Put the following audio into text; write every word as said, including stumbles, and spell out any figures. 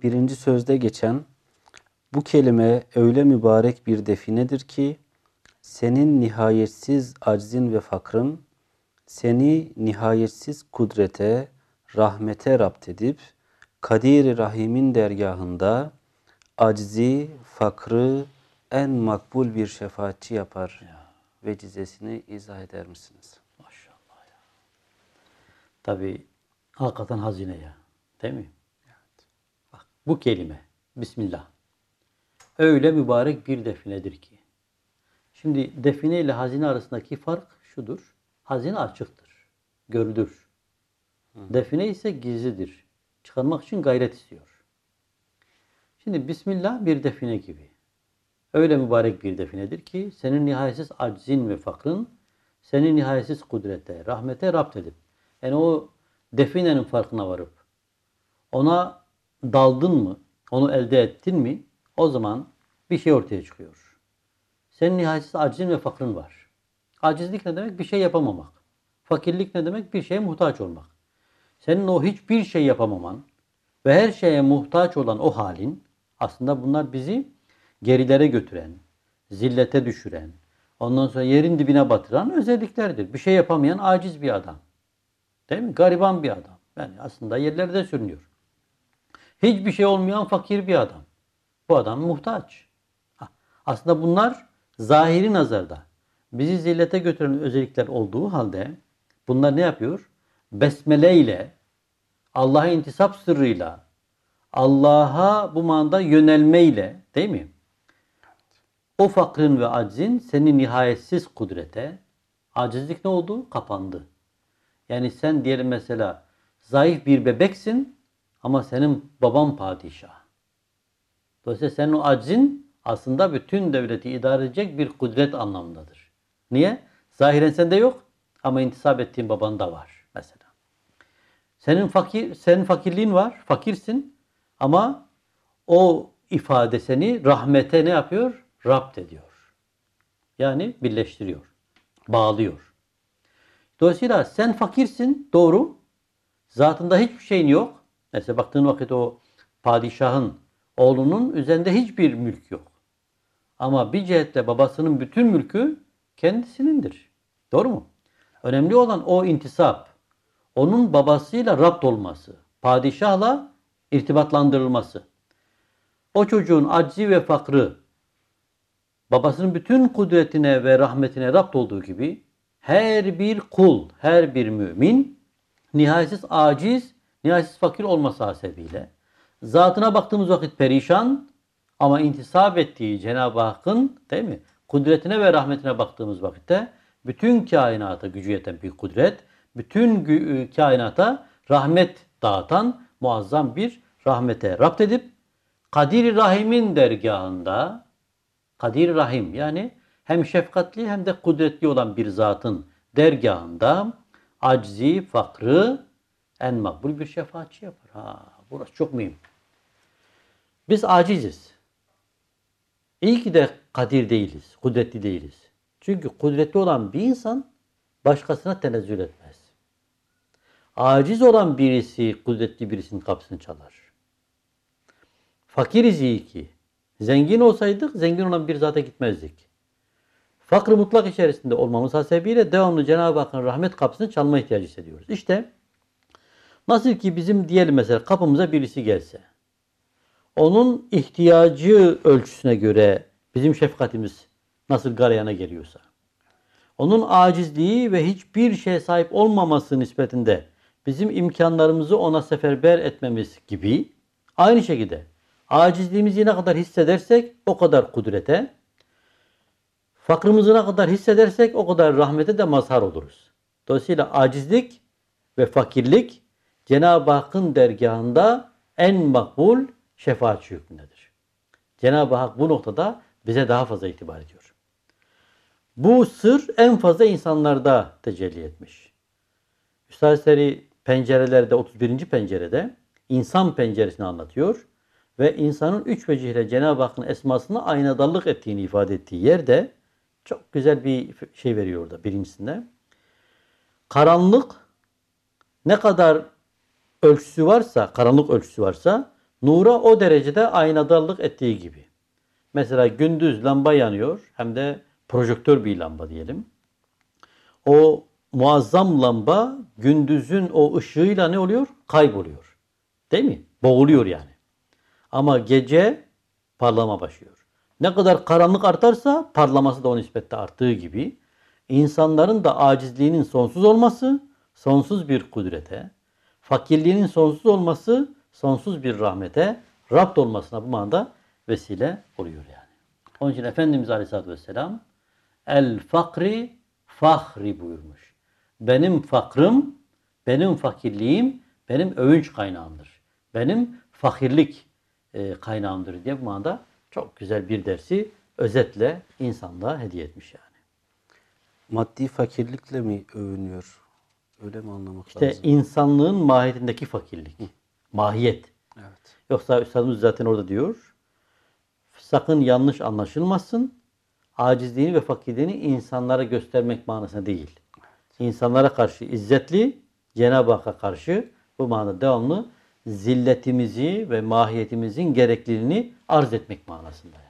birinci sözde geçen bu kelime öyle mübarek bir definedir ki senin nihayetsiz aczin ve fakrın seni nihayetsiz kudrete, rahmete rapt edip Kadir-i Rahim'in dergahında aczi, fakrı en makbul bir şefaatçi yapar. Ya. Vecizesini izah eder misiniz? Maşallah ya. Tabii hakikaten hazine ya. Değil mi? Evet. Bak, bu kelime Bismillah öyle mübarek bir definedir ki. Şimdi define ile hazine arasındaki fark şudur. Hazine açıktır. Görülür. Hı. Define ise gizlidir. Çıkarmak için gayret istiyor. Şimdi Bismillah bir define gibi. Öyle mübarek bir definedir ki senin nihayetsiz aczin ve fakrın seni nihayetsiz kudrete, rahmete rapt edip yani o definenin farkına varıp ona daldın mı, onu elde ettin mi o zaman bir şey ortaya çıkıyor. Senin nihayetsiz aczin ve fakrın var. Acizlik ne demek? Bir şey yapamamak. Fakirlik ne demek? Bir şeye muhtaç olmak. Senin o hiçbir şey yapamaman ve her şeye muhtaç olan o halin aslında bunlar bizi gerilere götüren, zillete düşüren, ondan sonra yerin dibine batıran özelliklerdir. Bir şey yapamayan aciz bir adam. Değil mi? Gariban bir adam. Yani aslında yerlerde sürünüyor. Hiçbir şey olmayan fakir bir adam. Bu adam muhtaç. Aslında bunlar zahiri nazarda bizi zillete götüren özellikler olduğu halde bunlar ne yapıyor? Besmele ile, Allah'a intisap sırrıyla, Allah'a bu manada yönelmeyle, değil mi? O fakrın ve aczin seni nihayetsiz kudrete, acizlik ne oldu? Kapandı. Yani sen diyelim mesela zayıf bir bebeksin ama senin baban padişah. Dolayısıyla senin o aczin aslında bütün devleti idare edecek bir kudret anlamındadır. Niye? Zahiren sende yok ama intisap ettiğin babanda var mesela. Senin fakir, senin fakirliğin var, fakirsin ama o ifade seni rahmete ne yapıyor? Rapt ediyor. Yani birleştiriyor, bağlıyor. Dolayısıyla sen fakirsin, doğru. Zatında hiçbir şeyin yok. Mesela baktığın vakit o padişahın oğlunun üzerinde hiçbir mülk yok. Ama bir cihetle babasının bütün mülkü kendisinindir. Doğru mu? Önemli olan o intisap. Onun babasıyla rapt olması. Padişahla irtibatlandırılması. O çocuğun aczi ve fakrı babasının bütün kudretine ve rahmetine rapt olduğu gibi her bir kul, her bir mümin nihayetsiz aciz, nihayetsiz fakir olması hasebiyle zatına baktığımız vakit perişan ama intisap ettiği Cenab-ı Hakk'ın değil mi? Kudretine ve rahmetine baktığımız vakitte bütün kainata gücü yeten bir kudret, bütün kainata rahmet dağıtan muazzam bir rahmete rapt edip Kadir-i Rahim'in dergahında Kadir-i Rahim yani hem şefkatli hem de kudretli olan bir zatın dergahında aczi, fakrı en makbul bir şefaatçi yapar. Ha, burası çok mühim. Biz aciziz. İyi ki de kadir değiliz, kudretli değiliz. Çünkü kudretli olan bir insan başkasına tenezzül etmez. Aciz olan birisi kudretli birisinin kapısını çalar. Fakiriz iyi ki. Zengin olsaydık zengin olan bir zata gitmezdik. Fakr-ı mutlak içerisinde olmamız hasebiyle devamlı Cenab-ı Hakk'ın rahmet kapısını çalma ihtiyacı hissediyoruz. İşte nasıl ki bizim diyelim mesela kapımıza birisi gelse, onun ihtiyacı ölçüsüne göre bizim şefkatimiz nasıl galeyana geliyorsa, onun acizliği ve hiçbir şeye sahip olmaması nispetinde bizim imkanlarımızı ona seferber etmemiz gibi aynı şekilde acizliğimizi ne kadar hissedersek o kadar kudrete, fakrımızı ne kadar hissedersek o kadar rahmete de mazhar oluruz. Dolayısıyla acizlik ve fakirlik Cenab-ı Hakk'ın dergahında en makbul şefaatçi hükmündedir. Cenab-ı Hak bu noktada bize daha fazla itibar ediyor. Bu sır en fazla insanlarda tecelli etmiş. Üstad Hazretleri pencerelerde otuz birinci pencerede insan penceresini anlatıyor ve insanın üç vecihle Cenab-ı Hakk'ın esmasına aynadarlık ettiğini ifade ettiği yerde çok güzel bir şey veriyor orada birincisinde. Karanlık ne kadar ölçüsü varsa, karanlık ölçüsü varsa Nura o derecede aynadarlık ettiği gibi. Mesela gündüz lamba yanıyor, hem de projektör bir lamba diyelim. O muazzam lamba gündüzün o ışığıyla ne oluyor? Kayboluyor. Değil mi? Boğuluyor yani. Ama gece parlama başlıyor. Ne kadar karanlık artarsa parlaması da o nispette arttığı gibi insanların da acizliğinin sonsuz olması sonsuz bir kudrete, fakirliğinin sonsuz olması sonsuz bir rahmete, Rabt olmasına bu manada vesile oluyor yani. Onun için Efendimiz Aleyhisselatü Vesselam el fakri fahri buyurmuş. Benim fakrım, benim fakirliğim benim övünç kaynağımdır. Benim fakirlik e, kaynağımdır diye bu manada çok güzel bir dersi özetle insanlığa hediye etmiş yani. Maddi fakirlikle mi övünüyor? Öyle mi anlamak İşte lazım? insanlığın mahiyetindeki fakirlik. Mahiyet. Evet. Yoksa Üstadımız zaten orada diyor. Sakın yanlış anlaşılmasın. Acizliğini ve fakirliğini insanlara göstermek manasına değil. İnsanlara karşı izzetli, Cenab-ı Hakk'a karşı bu manada devamlı zilletimizi ve mahiyetimizin gerekliliğini arz etmek manasında.